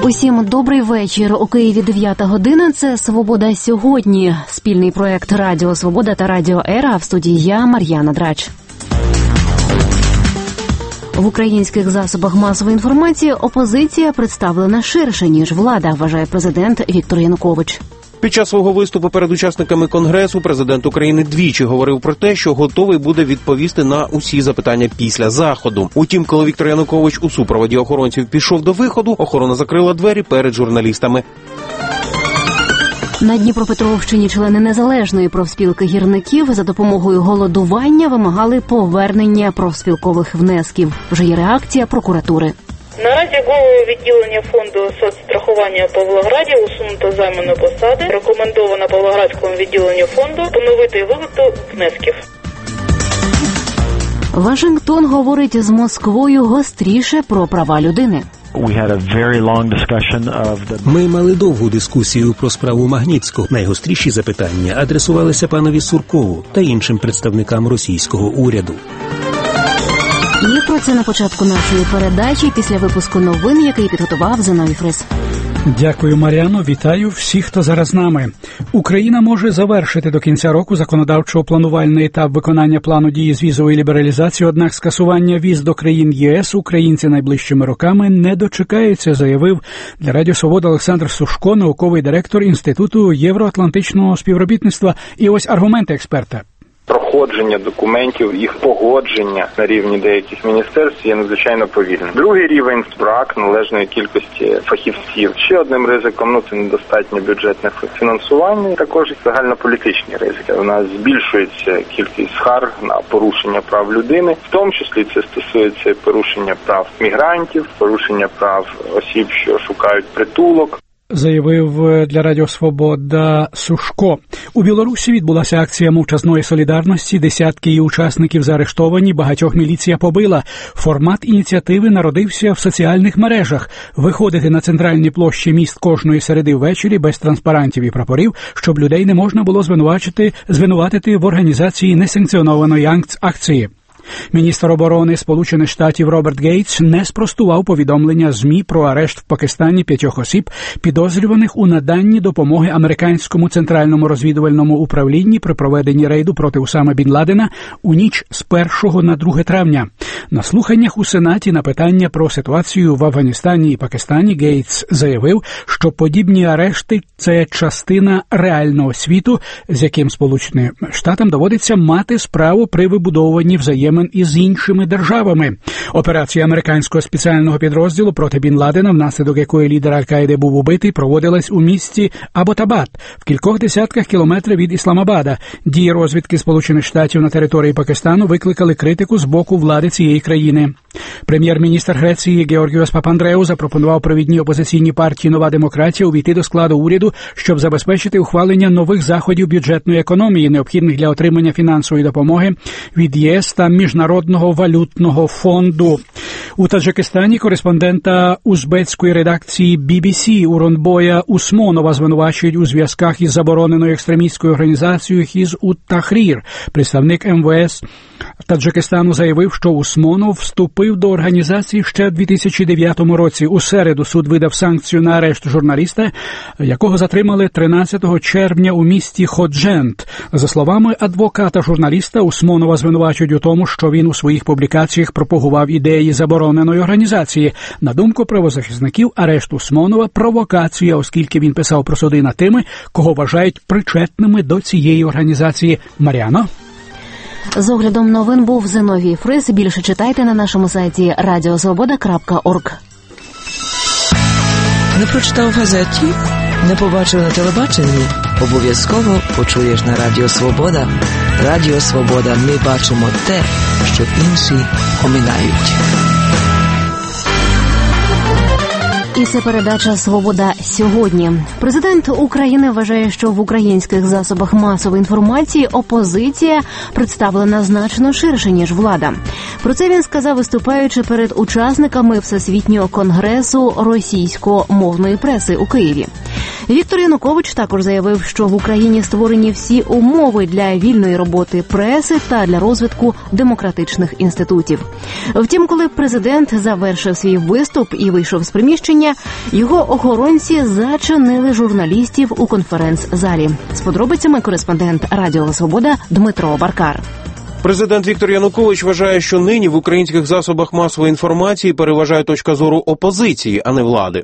Усім добрий вечір. У Києві 9 година. Це «Свобода сьогодні». Спільний проект «Радіо Свобода» та «Радіо Ера». В студії я, Мар'яна Драч. В українських засобах масової інформації опозиція представлена ширше, ніж влада, вважає президент Віктор Янукович. Під час свого виступу перед учасниками Конгресу президент України двічі говорив про те, що готовий буде відповісти на усі запитання після заходу. Утім, коли Віктор Янукович у супроводі охоронців пішов до виходу, охорона закрила двері перед журналістами. На Дніпропетровщині члени Незалежної профспілки гірників за допомогою голодування вимагали повернення профспілкових внесків. Вже є реакція прокуратури. Наразі голову відділення фонду соцстрахування у Павлограді усунуто з займаної посади. Рекомендовано Павлоградському відділенню фонду поновити виплату внесків. Вашингтон говорить з Москвою гостріше про права людини. Ми мали довгу дискусію про справу Магнітського. Найгостріші запитання адресувалися панові Суркову та іншим представникам російського уряду. І про це на початку нашої передачі після випуску новин, який підготував Зиновій Фрис. Дякую, Мар'яно. Вітаю всіх, хто зараз з нами. Україна може завершити до кінця року законодавчо-планувальний етап виконання плану дії з візової лібералізації, однак скасування віз до країн ЄС українці найближчими роками не дочекаються, заявив для Радіо Свобода Олександр Сушко, науковий директор Інституту євроатлантичного співробітництва. І ось аргументи експерта. Проходження документів, їх погодження на рівні деяких міністерств є надзвичайно повільним. Другий рівень – брак належної кількості фахівців. Ще одним ризиком – це недостатнє бюджетне фінансування, і також загальнополітичні ризики. У нас збільшується кількість скарг на порушення прав людини, в тому числі це стосується порушення прав мігрантів, порушення прав осіб, що шукають притулок. Заявив для Радіо Свобода Сушко. У Білорусі відбулася акція мовчазної солідарності. Десятки її учасників заарештовані, багатьох міліція побила. Формат ініціативи народився в соціальних мережах. Виходити на центральні площі міст кожної середи ввечері без транспарантів і прапорів, щоб людей не можна було звинуватити в організації несанкціонованої акції. Міністр оборони Сполучених Штатів Роберт Гейтс не спростував повідомлення ЗМІ про арешт в Пакистані 5 осіб, підозрюваних у наданні допомоги американському центральному розвідувальному управлінні при проведенні рейду проти Усама Бін Ладена у ніч з 1 на 2 травня. На слуханнях у Сенаті на питання про ситуацію в Афганістані і Пакистані Гейтс заявив, що подібні арешти – це частина реального світу, з яким Сполученим Штатам доводиться мати справу при вибудовуванні взаємин із іншими державами. Операція американського спеціального підрозділу проти Бін Ладена, внаслідок якої лідер Аль-Каїди був убитий, проводилась у місті Аботабад, в кількох десятках кілометрів від Ісламабада. Дії розвідки Сполучених Штатів на території Пакистану викликали критику з боку влади цієї країни. Прем'єр-міністр Греції Георгіос Папандреу запропонував провідній опозиційній партії «Нова демократія» увійти до складу уряду, щоб забезпечити ухвалення нових заходів бюджетної економії, необхідних для отримання фінансової допомоги від ЄС та Міжнародного валютного фонду. У Таджикистані кореспондента узбецької редакції BBC Уронбоя Усмонова звинувачують у зв'язках із забороненою екстремістською організацією Хізб-ут-Тахрір. Представник МВС Таджикистану заявив, що Усмонов вступив до організації ще в 2009 році. У середу суд видав санкцію на арешт журналіста, якого затримали 13 червня у місті Ходжент. За словами адвоката журналіста, Усмонова звинувачують у тому, що він у своїх публікаціях пропагував ідеї забороненої організації. На думку правозахисників, арешт Усмонова – провокація, оскільки він писав про суди над тими, кого вважають причетними до цієї організації. Мар'яно? З оглядом новин був Зиновій Фрис. Більше читайте на нашому сайті radiosvoboda.org. Не прочитав в газеті? Не побачив на телебаченні? Обов'язково почуєш на Радіо Свобода. Радіо Свобода. Ми бачимо те, що інші оминають. І це передача «Свобода сьогодні». Президент України вважає, що в українських засобах масової інформації опозиція представлена значно ширше, ніж влада. Про це він сказав, виступаючи перед учасниками Всесвітнього конгресу російськомовної преси у Києві. Віктор Янукович також заявив, що в Україні створені всі умови для вільної роботи преси та для розвитку демократичних інститутів. Втім, коли президент завершив свій виступ і вийшов з приміщення, його охоронці зачинили журналістів у конференц-залі. З подробицями кореспондент Радіо Свобода Дмитро Баркар. Президент Віктор Янукович вважає, що нині в українських засобах масової інформації переважає точка зору опозиції, а не влади.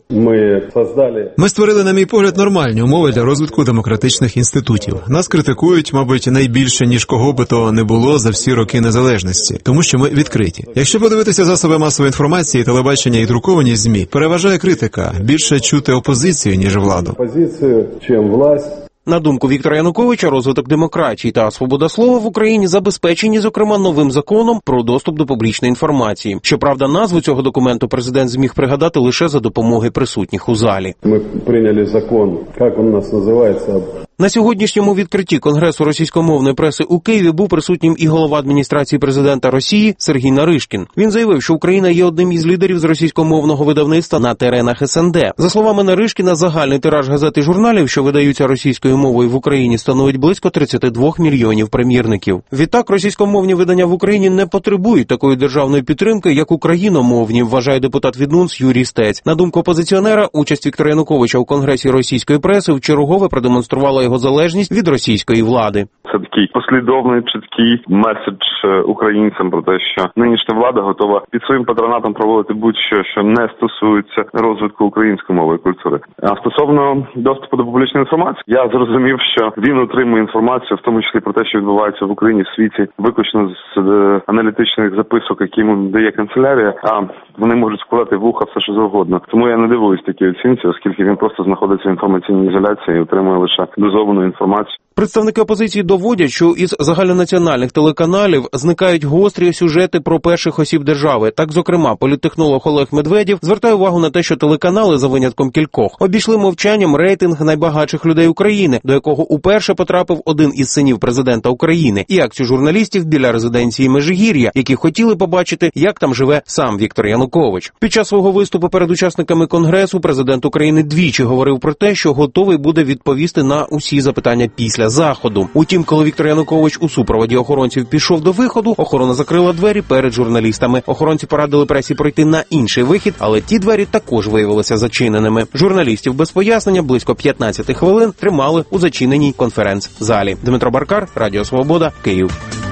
Ми створили, на мій погляд, нормальні умови для розвитку демократичних інститутів. Нас критикують, мабуть, найбільше, ніж кого би то не було за всі роки незалежності, тому що ми відкриті. Якщо подивитися засоби масової інформації, телебачення і друковані ЗМІ, переважає критика. Більше чути опозицію, ніж владу. Опозицію, чим власть. На думку Віктора Януковича, розвиток демократії та свобода слова в Україні забезпечені, зокрема, новим законом про доступ до публічної інформації. Щоправда, назву цього документу президент зміг пригадати лише за допомогою присутніх у залі. Ми прийняли закон, як він у нас називається? На сьогоднішньому відкритті Конгресу російськомовної преси у Києві був присутнім і голова адміністрації президента Росії Сергій Наришкін. Він заявив, що Україна є одним із лідерів з російськомовного видавництва на теренах СНД. За словами Наришкіна, загальний тираж газет і журналів, що видаються російською мовою в Україні, становить близько 32 мільйонів примірників. Відтак, російськомовні видання в Україні не потребують такої державної підтримки, як україномовні, вважає депутат від НУНС Юрій Стець. На думку опозиціонера, участь Віктора Януковича у Конгресі російської преси вчергове продемонструвала його залежність від російської влади. Це такий послідовний, чіткий меседж українцям про те, що нинішня влада готова під своїм патронатом проводити будь-що, що не стосується розвитку української мови і культури. А стосовно доступу до публічної інформації, я зрозумів, що він отримує інформацію, в тому числі про те, що відбувається в Україні в світі, виключно з аналітичних записок, які йому дає канцелярія, а вони можуть складати в уха все, що завгодно. Тому я не дивуюсь такій оцінці, оскільки він просто знаходиться в інформаційній ізоляції і отримує лише дозовану інформацію. Представники опозиції доводять, що із загальнонаціональних телеканалів зникають гострі сюжети про перших осіб держави. Так, зокрема, політтехнолог Олег Медведєв звертає увагу на те, що телеканали, за винятком кількох, обійшли мовчанням рейтинг найбагатших людей України, до якого уперше потрапив один із синів президента України, і акцію журналістів біля резиденції Межигір'я, які хотіли побачити, як там живе сам Віктор Янукович. Під час свого виступу перед учасниками Конгресу президент України двічі говорив про те, що готовий буде відповісти на усі запитання після заходу. Утім, коли Віктор Янукович у супроводі охоронців пішов до виходу, охорона закрила двері перед журналістами. Охоронці порадили пресі пройти на інший вихід, але ті двері також виявилися зачиненими. Журналістів без пояснення близько 15 хвилин тримали у зачиненій конференц-залі. Дмитро Баркар, Радіо Свобода, Київ.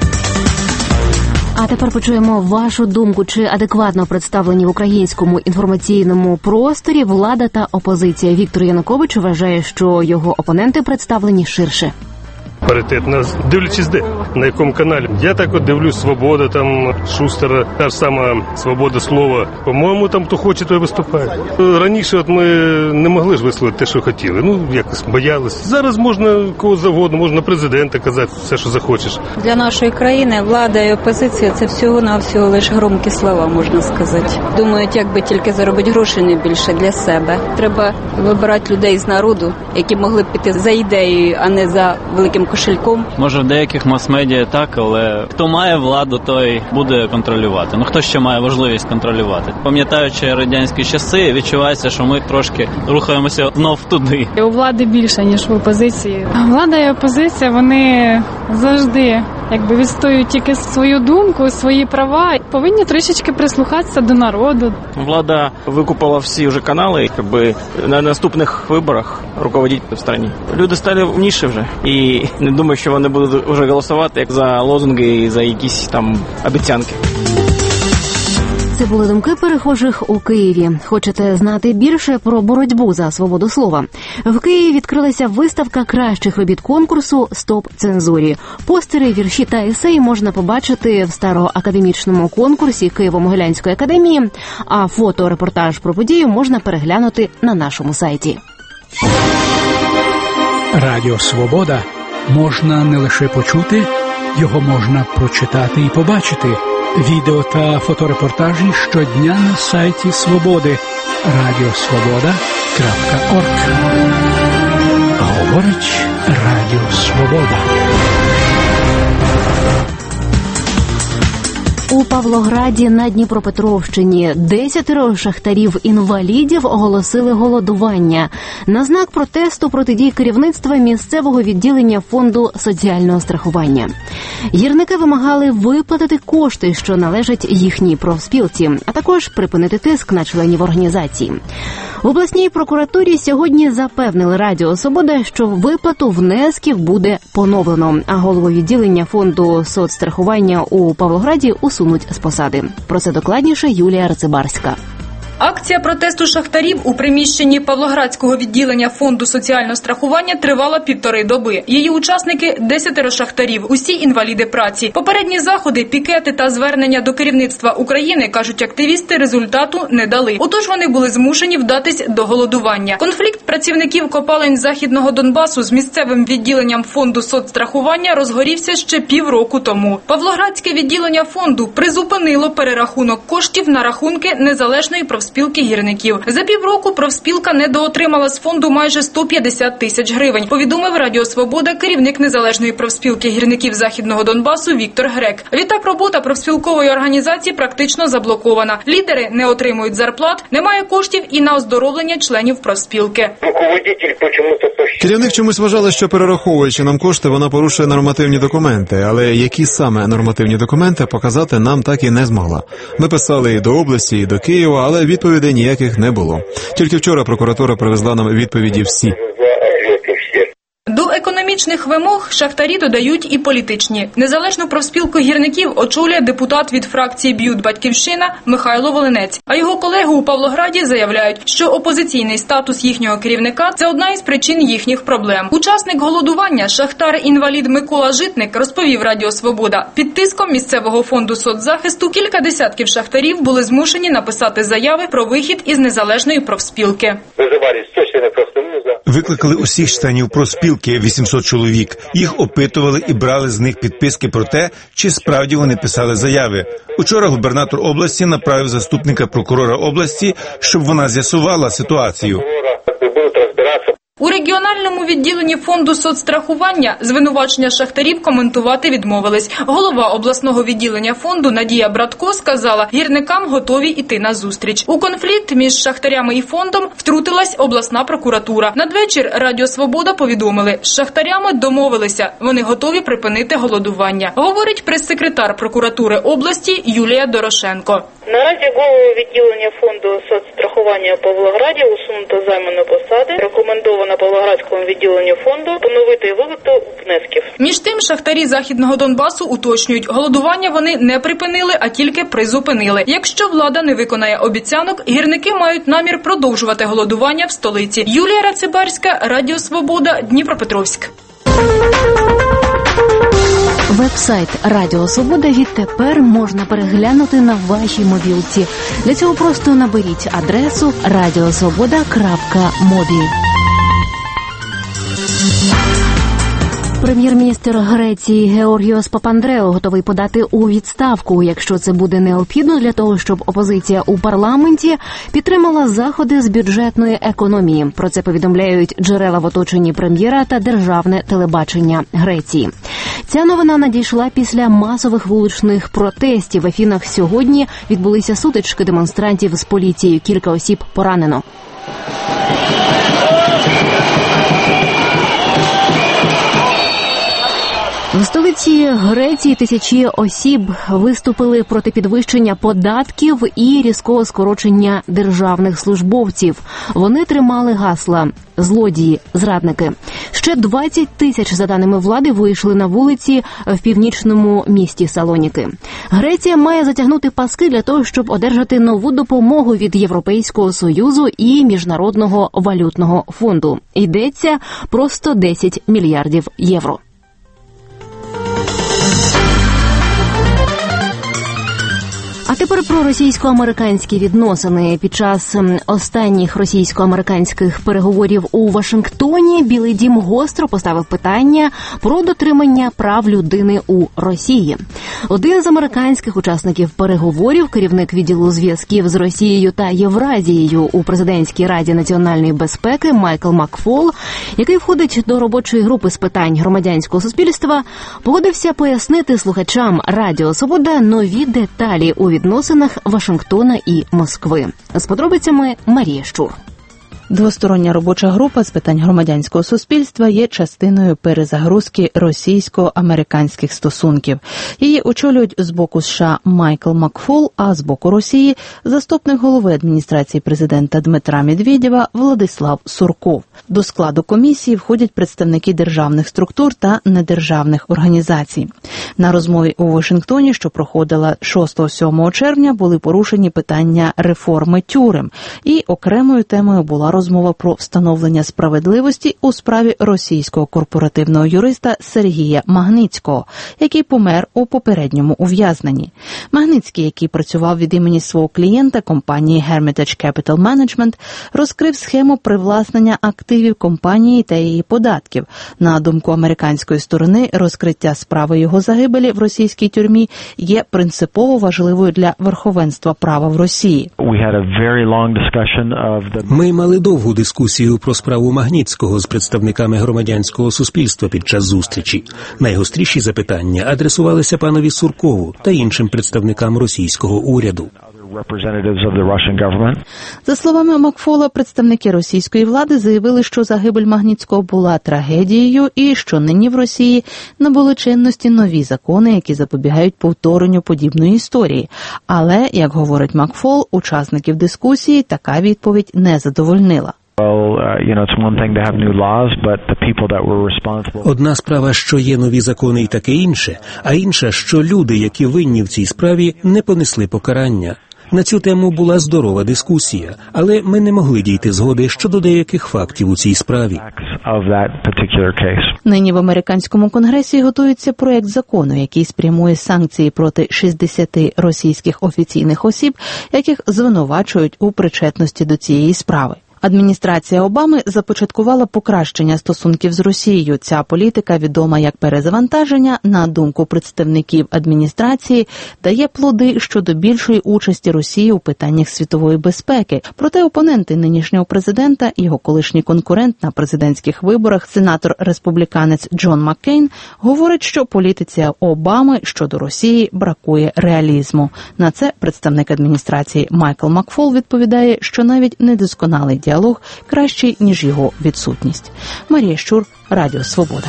А тепер почуємо вашу думку, чи адекватно представлені в українському інформаційному просторі влада та опозиція. Віктор Янукович вважає, що його опоненти представлені ширше. Паритет, дивлячись де, на якому каналі. Я так от дивлюсь, Свобода, там, Шустера, та ж сама свобода слова. По-моєму, там хто хоче, той виступає. Раніше от ми не могли ж висловити те, що хотіли. Ну, якось боялись. Зараз можна кого завгодно, можна президента казати все, що захочеш. Для нашої країни влада і опозиція – це всього-навсього лише громкі слова, можна сказати. Думають, як би тільки заробити гроші не більше для себе. Треба вибирати людей з народу, які могли б піти за ідеєю, а не за великим кошельком. Може, в деяких мас-медіа так, але хто має владу, той буде контролювати. Ну, хто ще має можливість контролювати? Пам'ятаючи радянські часи, відчувається, що ми трошки рухаємося знов туди. У влади більше, ніж в опозиції. Влада і опозиція, вони завжди відстоюють тільки свою думку, свої права. Повинні трішечки прислухатися до народу. Влада викупила всі вже канали, на наступних виборах руководити в країні. Люди стали умніші вже і не думаю, що вони будуть вже голосувати як за лозунги і за якісь там обіцянки. Це були думки перехожих у Києві. Хочете знати більше про боротьбу за свободу слова? В Києві відкрилася виставка кращих робіт конкурсу «Стоп цензурі». Постери, вірші та есеї можна побачити в староакадемічному конкурсі Києво-Могилянської академії, а фото-репортаж про подію можна переглянути на нашому сайті. Радіо «Свобода» можна не лише почути, його можна прочитати і побачити. Відео та фоторепортажі щодня на сайті Свободи radiosvoboda.org. Говорить Радіо Свобода. У Павлограді на Дніпропетровщині 10 шахтарів-інвалідів оголосили голодування. На знак протесту проти дій керівництва місцевого відділення фонду соціального страхування. Гірники вимагали виплатити кошти, що належать їхній профспілці, а також припинити тиск на членів організації. В обласній прокуратурі сьогодні запевнили Радіо Свобода, що виплату внесків буде поновлено, а голову відділення фонду соцстрахування у Павлограді усунуть з посади. Про це докладніше Юлія Рацибарська. Акція протесту шахтарів у приміщенні Павлоградського відділення фонду соціального страхування тривала 1,5 доби. Її учасники – 10 шахтарів, усі інваліди праці. Попередні заходи, пікети та звернення до керівництва України, кажуть активісти, результату не дали. Отож вони були змушені вдатись до голодування. Конфлікт працівників копалень Західного Донбасу з місцевим відділенням фонду соцстрахування розгорівся ще півроку тому. Павлоградське відділення фонду призупинило перерахунок коштів на рахунки Незалежної профспілки гірників. За півроку профспілка недоотримала з фонду майже 150 тисяч гривень, повідомив Радіо Свобода керівник Незалежної профспілки гірників Західного Донбасу Віктор Грек. Відтак робота профспілкової організації практично заблокована. Лідери не отримують зарплат, немає коштів і на оздоровлення членів профспілки. Керівник чомусь вважала, що перераховуючи нам кошти, вона порушує нормативні документи, але які саме нормативні документи показати нам так і не змогла. Ми писали і до області, і до Києва, але відповідей ніяких не було. Тільки вчора прокуратура привезла нам відповіді всі. До економічних вимог шахтарі додають і політичні. Незалежну профспілку гірників очолює депутат від фракції «Б'ют Батьківщина» Михайло Волинець. А його колеги у Павлограді заявляють, що опозиційний статус їхнього керівника – це одна із причин їхніх проблем. Учасник голодування, шахтар-інвалід Микола Житник, розповів Радіо Свобода. Під тиском місцевого фонду соцзахисту кілька десятків шахтарів були змушені написати заяви про вихід із незалежної профспілки. Викликали усіх членів профспілки, 800 чоловік. Їх опитували і брали з них підписки про те, чи справді вони писали заяви. Учора губернатор області направив заступника прокурора області, щоб вона з'ясувала ситуацію. У регіональному відділенні фонду соцстрахування звинувачення шахтарів коментувати відмовились. Голова обласного відділення фонду Надія Братко сказала, гірникам готові йти на зустріч. У конфлікт між шахтарями і фондом втрутилась обласна прокуратура. Надвечір Радіо Свобода повідомили, з шахтарями домовилися, вони готові припинити голодування. Говорить прес-секретар прокуратури області Юлія Дорошенко. Наразі голову відділення фонду соцстрахування у Павлограді усунуто з займаної посади. Рекомендовано Павлоградському відділенню фонду поновити виплату внесків. Між тим, шахтарі Західного Донбасу уточнюють, голодування вони не припинили, а тільки призупинили. Якщо влада не виконає обіцянок, гірники мають намір продовжувати голодування в столиці. Юлія Рацибарська, Радіо Свобода, Дніпропетровськ. Веб-сайт Радіо Свобода відтепер можна переглянути на вашій мобілці. Для цього просто наберіть адресу radiosvoboda.mobi. Прем'єр-міністр Греції Георгіос Папандрео готовий подати у відставку, якщо це буде необхідно для того, щоб опозиція у парламенті підтримала заходи з бюджетної економії. Про це повідомляють джерела в оточенні прем'єра та державне телебачення Греції. Ця новина надійшла після масових вуличних протестів. В Афінах сьогодні відбулися сутички демонстрантів з поліцією. Кілька осіб поранено. В столиці Греції тисячі осіб виступили проти підвищення податків і різкого скорочення державних службовців. Вони тримали гасла «Злодії, зрадники». Ще 20 тисяч, за даними влади, вийшли на вулиці в північному місті Салоніки. Греція має затягнути паски для того, щоб одержати нову допомогу від Європейського Союзу і Міжнародного валютного фонду. Йдеться про 110 мільярдів євро. А тепер про російсько-американські відносини. Під час останніх російсько-американських переговорів у Вашингтоні Білий дім гостро поставив питання про дотримання прав людини у Росії. Один з американських учасників переговорів, керівник відділу зв'язків з Росією та Євразією у президентській раді національної безпеки Майкл Макфол, який входить до робочої групи з питань громадянського суспільства, погодився пояснити слухачам Радіо Свобода нові деталі у відносинах Вашингтона і Москви. З подробицями Марія Щур. Двостороння робоча група з питань громадянського суспільства є частиною перезагрузки російсько-американських стосунків. Її очолюють з боку США Майкл Макфол, а з боку Росії – заступник голови адміністрації президента Дмитра Медведєва Владислав Сурков. До складу комісії входять представники державних структур та недержавних організацій. На розмові у Вашингтоні, що проходила 6-7 червня, були порушені питання реформи тюрем. І окремою темою була розмова про встановлення справедливості у справі російського корпоративного юриста Сергія Магницького, який помер у попередньому ув'язненні. Магницький, який працював від імені свого клієнта компанії Hermitage Capital Management, розкрив схему привласнення активів компанії та її податків. На думку американської сторони, розкриття справи його загибелі в російській тюрмі є принципово важливою для верховенства права в Росії. Ми мали довгу дискусію про справу Магніцького з представниками громадянського суспільства під час зустрічі. Найгостріші запитання адресувалися панові Суркову та іншим представникам російського уряду. За словами Макфола, представники російської влади заявили, що загибель Магніцького була трагедією і що нині в Росії набули чинності нові закони, які запобігають повторенню подібної історії. Але, як говорить Макфол, учасників дискусії така відповідь не задовольнила. Одна справа, що є нові закони і таке інше, а інша, що люди, які винні в цій справі, не понесли покарання. На цю тему була здорова дискусія, але ми не могли дійти згоди щодо деяких фактів у цій справі. Нині в американському конгресі готується проект закону, який спрямує санкції проти 60 російських офіційних осіб, яких звинувачують у причетності до цієї справи. Адміністрація Обами започаткувала покращення стосунків з Росією. Ця політика, відома як перезавантаження, на думку представників адміністрації, дає плоди щодо більшої участі Росії у питаннях світової безпеки. Проте опоненти нинішнього президента, його колишній конкурент на президентських виборах, сенатор-республіканець Джон Маккейн, говорить, що політиці Обами щодо Росії бракує реалізму. На це представник адміністрації Майкл Макфол відповідає, що навіть недосконалий діалог кращий, ніж його відсутність. Марія Щур, Радіо Свобода.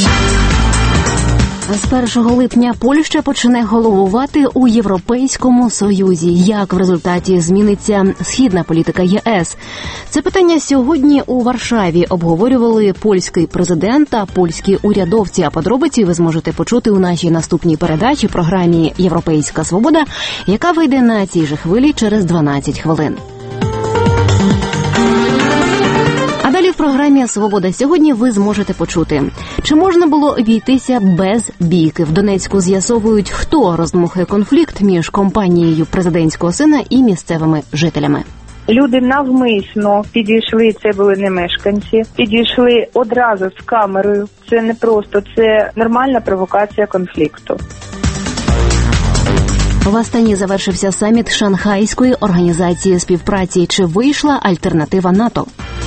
З 1 липня Польща почне головувати у Європейському Союзі. Як в результаті зміниться східна політика ЄС? Це питання сьогодні у Варшаві обговорювали польський президент та польські урядовці. А подробиці ви зможете почути у нашій наступній передачі програмі «Європейська Свобода», яка вийде на цій же хвилі через 12 хвилин. А далі в програмі «Свобода сьогодні» ви зможете почути. Чи можна було обійтися без бійки? В Донецьку з'ясовують, хто роздмухує конфлікт між компанією президентського сина і місцевими жителями. Люди навмисно підійшли, це були не мешканці, підійшли одразу з камерою. Це не просто, це нормальна провокація конфлікту. В Астані завершився саміт Шанхайської організації співпраці. Чи вийшла альтернатива НАТО?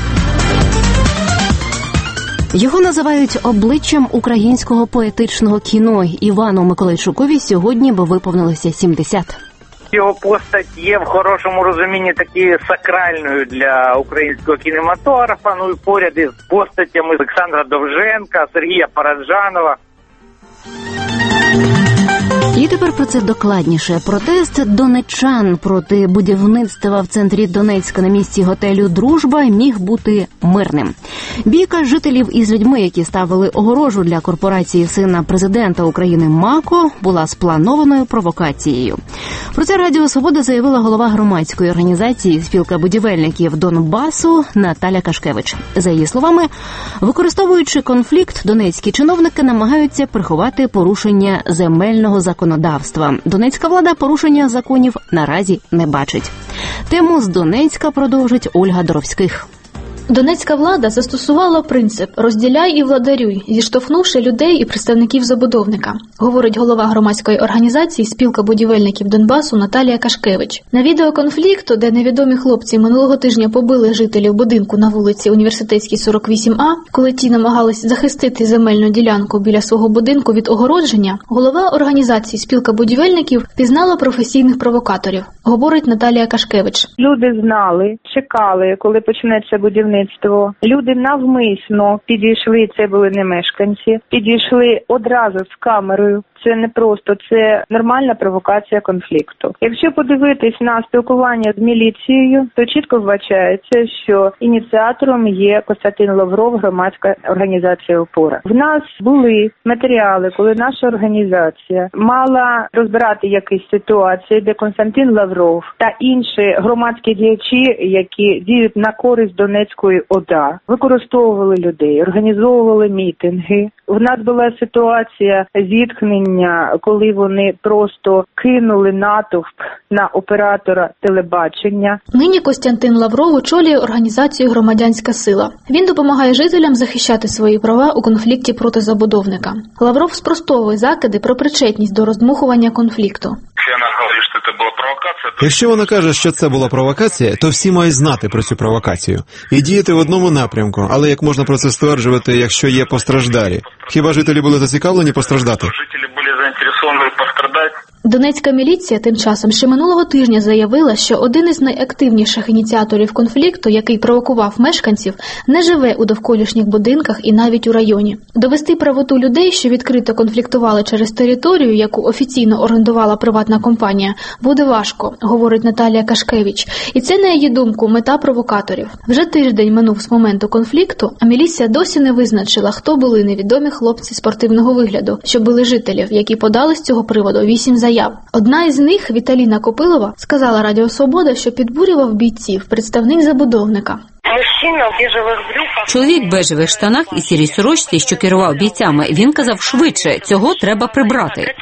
Його називають обличчям українського поетичного кіно. Івану Миколайчукові сьогодні би виповнилося 70. Його постать є в хорошому розумінні такі сакральною для українського кінематографа. Ну і поряд із постатями Олександра Довженка, Сергія Параджанова. І тепер про це докладніше. Протест донеччан проти будівництва в центрі Донецька на місці готелю «Дружба» міг бути мирним. Бійка жителів із людьми, які ставили огорожу для корпорації сина президента України МАКО, була спланованою провокацією. Про це Радіо Свобода заявила голова громадської організації «Спілка будівельників Донбасу» Наталя Кашкевич. За її словами, використовуючи конфлікт, донецькі чиновники намагаються приховати порушення земельного законодавства законодавства. Донецька влада порушення законів наразі не бачить. Тему з Донецька продовжить Ольга Доровських. Донецька влада застосувала принцип «розділяй і владарюй», зіштовхнувши людей і представників забудовника, говорить голова громадської організації «Спілка будівельників Донбасу» Наталія Кашкевич. На відео конфлікту, де невідомі хлопці минулого тижня побили жителів будинку на вулиці Університетській, 48А, коли ті намагались захистити земельну ділянку біля свого будинку від огородження, голова організації «Спілка будівельників» пізнала професійних провокаторів, говорить Наталія Кашкевич. Люди знали, чекали, коли почнеться будівництво. Люди навмисно підійшли, це були не мешканці, підійшли одразу з камерою. Це не просто, це нормальна провокація конфлікту. Якщо подивитись на спілкування з міліцією, то чітко вбачається, що ініціатором є Костянтин Лавров, громадська організація «Опора». В нас були матеріали, коли наша організація мала розбирати якісь ситуації, де Костянтин Лавров та інші громадські діячі, які діють на користь Донецької ОДА, використовували людей, організовували мітинги. В нас була ситуація зіткнення, коли вони просто кинули натовп на оператора телебачення. Нині Костянтин Лавров очолює організацію «Громадянська сила». Він допомагає жителям захищати свої права у конфлікті проти забудовника. Лавров спростовує закиди про причетність до роздмухування конфлікту. Якщо вона каже, що це була провокація, то всі мають знати про цю провокацію і діяти в одному напрямку. Але як можна про це стверджувати, якщо є постраждалі? Хіба жителі були зацікавлені постраждати? Донецька міліція тим часом ще минулого тижня заявила, що один із найактивніших ініціаторів конфлікту, який провокував мешканців, не живе у довколишніх будинках і навіть у районі. Довести правоту людей, що відкрито конфліктували через територію, яку офіційно орендувала приватна компанія, буде важко, говорить Наталія Кашкевич. І це, на її думку, мета провокаторів. Вже тиждень минув з моменту конфлікту, а міліція досі не визначила, хто були невідомі хлопці спортивного вигляду, що били жителів, які подали з цього приводу 8 заяв. Одна із них, Віталіна Копилова, сказала Радіо Свобода, що підбурював бійців представник забудовника. Чоловік в бежевих штанах і сірій сорочці, що керував бійцями, він казав швидше, цього треба прибрати.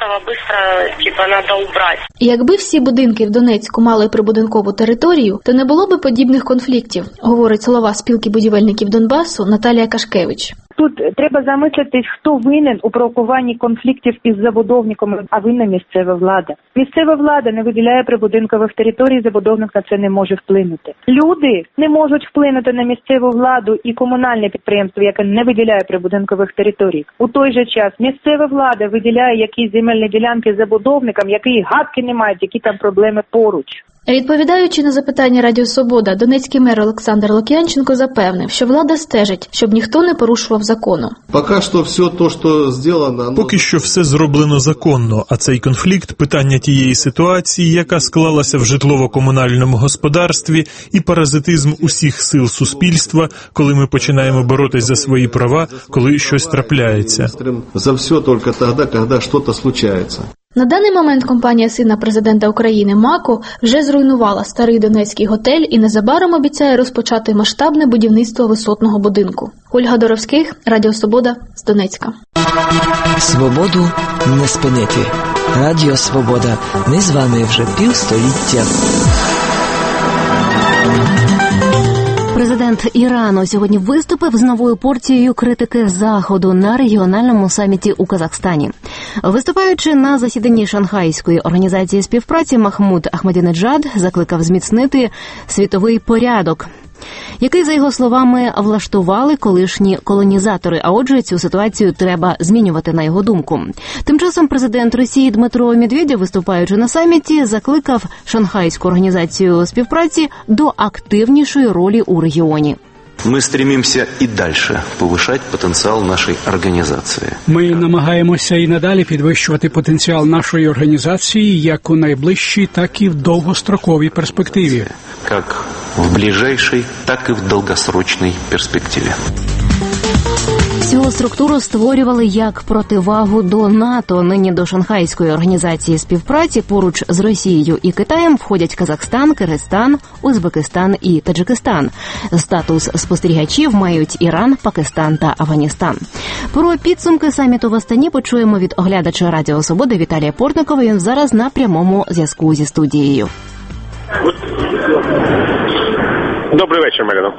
Якби всі будинки в Донецьку мали прибудинкову територію, то не було би подібних конфліктів, говорить голова Спілки будівельників Донбасу Наталія Кашкевич. Тут треба замислитись, хто винен у провокуванні конфліктів із забудовником, а винна місцева влада. Місцева влада не виділяє прибудинкових територій, забудовник на це не може вплинути. Люди не можуть вплинути на місцеву владу і комунальне підприємство, яке не виділяє прибудинкових територій. У той же час місцева влада виділяє якісь земельні ділянки забудовникам, які гадки не мають, які там проблеми поруч. Відповідаючи на запитання Радіо Свобода, донецький мер Олександр Лук'янченко запевнив, що влада стежить, щоб ніхто не порушував закону. Поки що все зроблено законно, а цей конфлікт – питання тієї ситуації, яка склалася в житлово-комунальному господарстві, і паразитизм усіх сил суспільства, коли ми починаємо боротись за свої права, коли щось трапляється. За все тільки тоді, коли щось случається. На даний момент компанія сина президента України «Мако» вже зруйнувала старий донецький готель і незабаром обіцяє розпочати масштабне будівництво висотного будинку. Ольга Доровських, Радіо Свобода, з Донецька. Свободу не спинити. Радіо Свобода. Ми з вами вже півстоліття. Президент Ірану сьогодні виступив з новою порцією критики Заходу на регіональному саміті у Казахстані. Виступаючи на засіданні Шанхайської організації співпраці, Махмуд Ахмадінеджад закликав зміцнити світовий порядок, який, за його словами, влаштували колишні колонізатори, а отже, цю ситуацію треба змінювати, на його думку. Тим часом президент Росії Дмитро Медведєв, виступаючи на саміті, закликав Шанхайську організацію співпраці до активнішої ролі у регіоні. Ми стремимося і далі повишати потенціал нашої організації. Ми намагаємося і надалі підвищувати потенціал нашої організації як у найближчій, так і в довгостроковій перспективі. Як в ближайшій, так і в довгосрочній перспективі. Цю структуру створювали як противагу до НАТО. Нині до Шанхайської організації співпраці поруч з Росією і Китаєм входять Казахстан, Киргизстан, Узбекистан і Таджикистан. Статус спостерігачів мають Іран, Пакистан та Афганістан. Про підсумки саміту в Астані почуємо від оглядача Радіо Свобода Віталія Портникова. Він зараз на прямому зв'язку зі студією. Добрий вечір, Марина.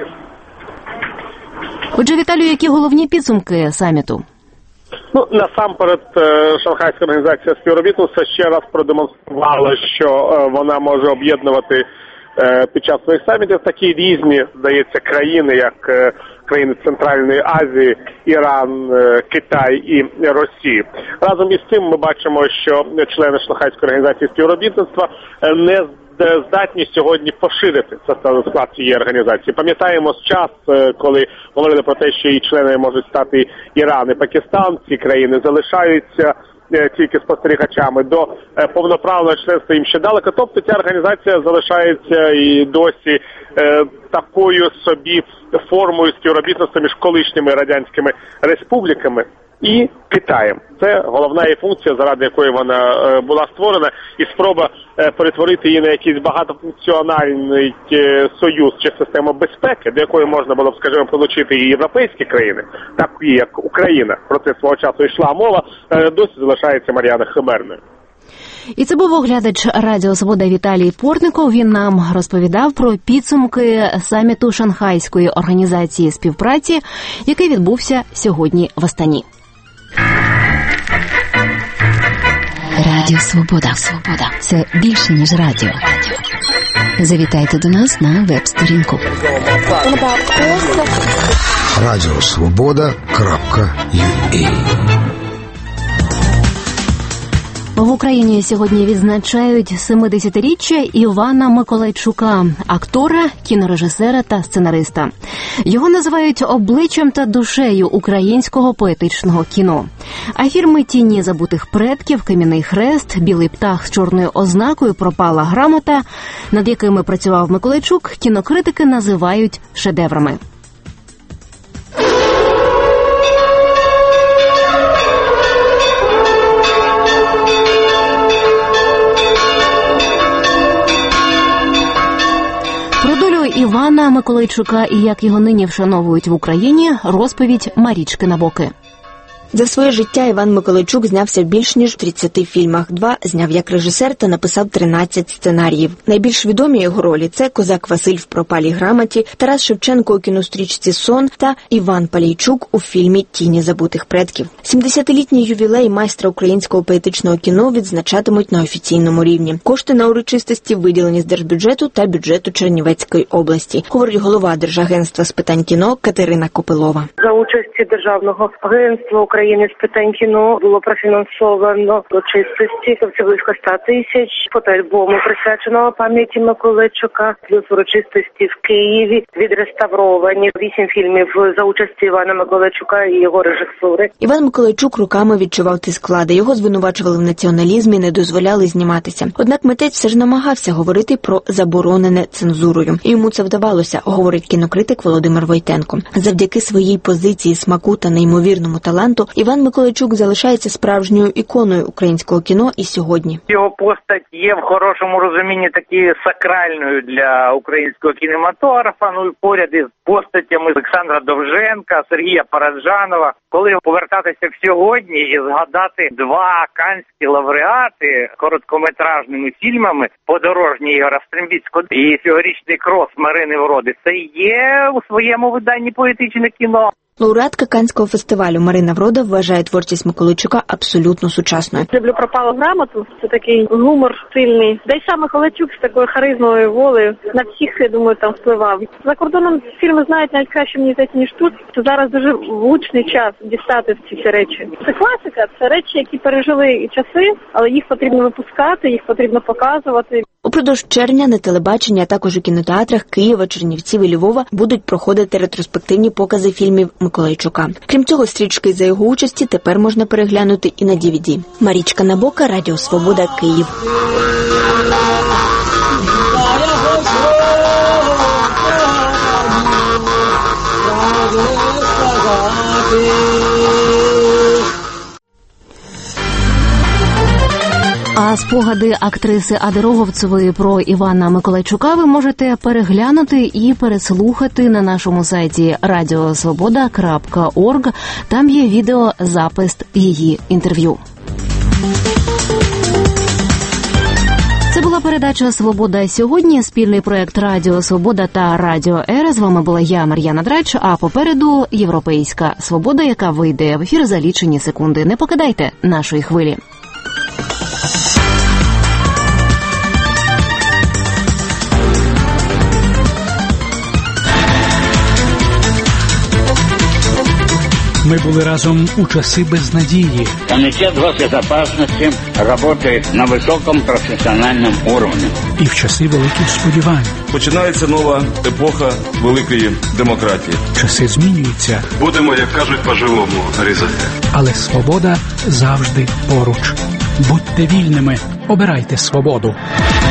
Отже, Віталію, які головні підсумки саміту? Насамперед, Шанхайська організація співробітництва ще раз продемонструвала, що вона може об'єднувати під час своїх самітів такі різні, здається, країни, як країни Центральної Азії, Іран, Китай і Росія. Разом із цим ми бачимо, що члени Шанхайської організації співробітництва не здатні сьогодні поширити склад цієї організації. Пам'ятаємо час, коли говорили про те, що її членами можуть стати Іран і Пакистан, ці країни залишаються тільки спостерігачами, до повноправного членства їм ще далеко. Тобто ця організація залишається і досі такою собі формою співробітництва між колишніми радянськими республіками і Китаєм. Це головна її функція, заради якої вона була створена, і спроба перетворити її на якийсь багатофункціональний союз чи систему безпеки, до якої можна було б, скажімо, долучити і європейські країни, так і як Україна, про це свого часу йшла мова, досі залишається, Мар'яна, химерною. І це був оглядач Радіо Свобода Віталій Портников. Він нам розповідав про підсумки саміту Шанхайської організації співпраці, який відбувся сьогодні в Астані. Радіо Свобода. Це більше, ніж радіо. Завітайте до нас на веб-сторінку. Радіосвобода.ua. В Україні сьогодні відзначають 70-річчя Івана Миколайчука, актора, кінорежисера та сценариста. Його називають обличчям та душею українського поетичного кіно. А фільми «Тіні забутих предків», «Кам'яний хрест», «Білий птах з чорною ознакою», «Пропала грамота», над якими працював Миколайчук, кінокритики називають шедеврами. Івана Миколайчука і як його нині вшановують в Україні, розповідь Марічки Набоки. За своє життя Іван Миколайчук знявся в більш ніж 30 фільмах. 2 зняв як режисер та написав 13 сценаріїв. Найбільш відомі його ролі – це Козак Василь в «Пропалій грамоті», Тарас Шевченко у кінострічці «Сон» та Іван Палійчук у фільмі «Тіні забутих предків». 70-літній ювілей майстра українського поетичного кіно відзначатимуть на офіційному рівні. Кошти на урочистості виділені з держбюджету та бюджету Чернівецької області, говорить голова Держагентства з питань кіно Катерина Копилова. За участі Державного агентства України з питань кіно було профінансовано урочистості, це близько 100 тисяч, фотоальбому присвяченого пам'яті Миколайчука, плюс урочистості в Києві відреставровані 8 фільмів за участі Івана Миколайчука і його режисури. Іван Миколайчук руками відчував тиск влади. Його звинувачували в націоналізмі, не дозволяли зніматися. Однак митець все ж намагався говорити про заборонене цензурою. І йому це вдавалося, говорить кінокритик Володимир Войтенко. Завдяки своїй позиції, смаку та неймовірному таланту Іван Миколайчук залишається справжньою іконою українського кіно і сьогодні. Його постать є в хорошому розумінні такі сакральною для українського кінематографа, ну і поряд із постатями Олександра Довженка, Сергія Параджанова. Коли повертатися в сьогодні і згадати 2 канські лауреати короткометражними фільмами «Подорожній» Ігоря Стрембіцького і «Цьогорічний крос» Марини Вроди, це є у своєму виданні поетичне кіно. Лауреатка Канського фестивалю Марина Врода вважає творчість Миколайчука абсолютно сучасною. Люблю «Пропалу грамоту». Це такий гумор сильний. Да й сам Миколайчук з такою харизмою, волею на всіх, я думаю, там впливав. За кордоном фільми знають навіть краще, мені здається, ніж тут. Це зараз дуже влучний час дістати ці всі речі. Це класика, це речі, які пережили часи, але їх потрібно випускати, їх потрібно показувати. Упродовж червня на телебаченні, а також у кінотеатрах Києва, Чернівців і Львова будуть проходити ретроспективні покази фільмів Миколайчука. Крім цього, стрічки за його участі тепер можна переглянути і на DVD. Марічка Набока, Радіо Свобода, Київ. А спогади актриси Ади Роговцевої про Івана Миколайчука ви можете переглянути і переслухати на нашому сайті radiosvoboda.org. Там є відеозапис її інтерв'ю. Це була передача «Свобода сьогодні», спільний проект Радіо Свобода та Радіо Ера. З вами була я, Мар'яна Драч, а попереду «Європейська свобода», яка вийде в ефір за лічені секунди. Не покидайте нашої хвилі. Ми були разом у часи безнадії. Комитет госбезопасности работает на высоком профессиональном уровне. І в часи великих сподівань. Починається нова епоха великої демократії. Часи змінюються. Будемо, як кажуть, по-живому різати. Але свобода завжди поруч. Будьте вільними, обирайте свободу.